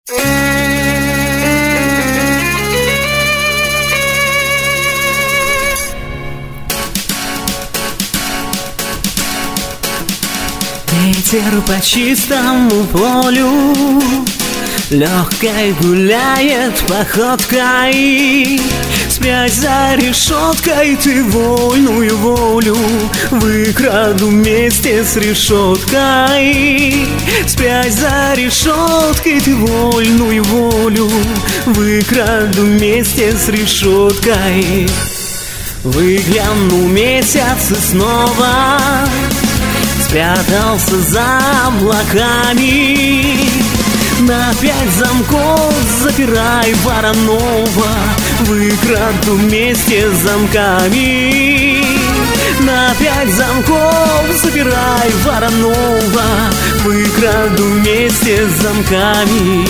Ветер по чистому полю легкой гуляет походкой. Спрячь за решеткой ты вольную волю, выкраду вместе с решеткой. Спрячь за решеткой ты вольную волю, выкраду вместе с решеткой. Выглянул месяц и снова спрятался за облаками. На 5 замков запирай Воронова, выкраду вместе с замками. На 5 замков запирай Воронова, выкраду вместе с замками.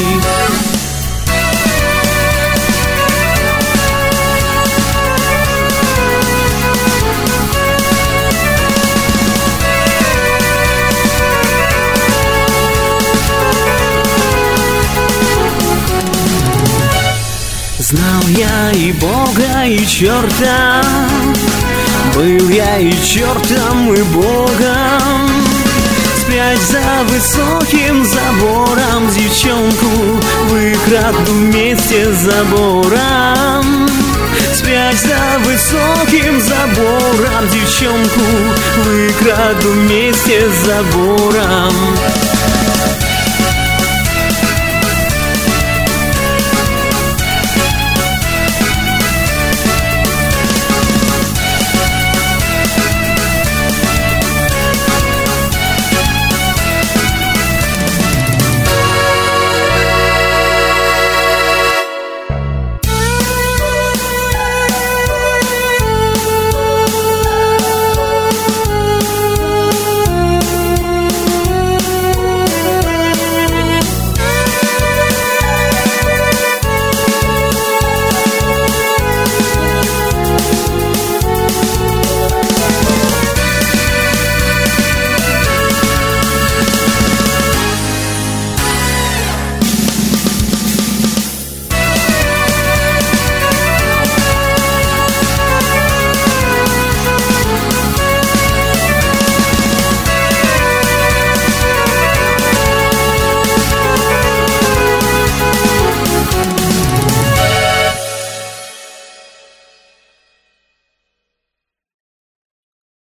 Знал я и Бога, и черта, был я и чертом, и Богом. Спрячь за высоким забором девчонку, выкраду вместе с забором. Спрячь за высоким забором девчонку, выкраду вместе с забором.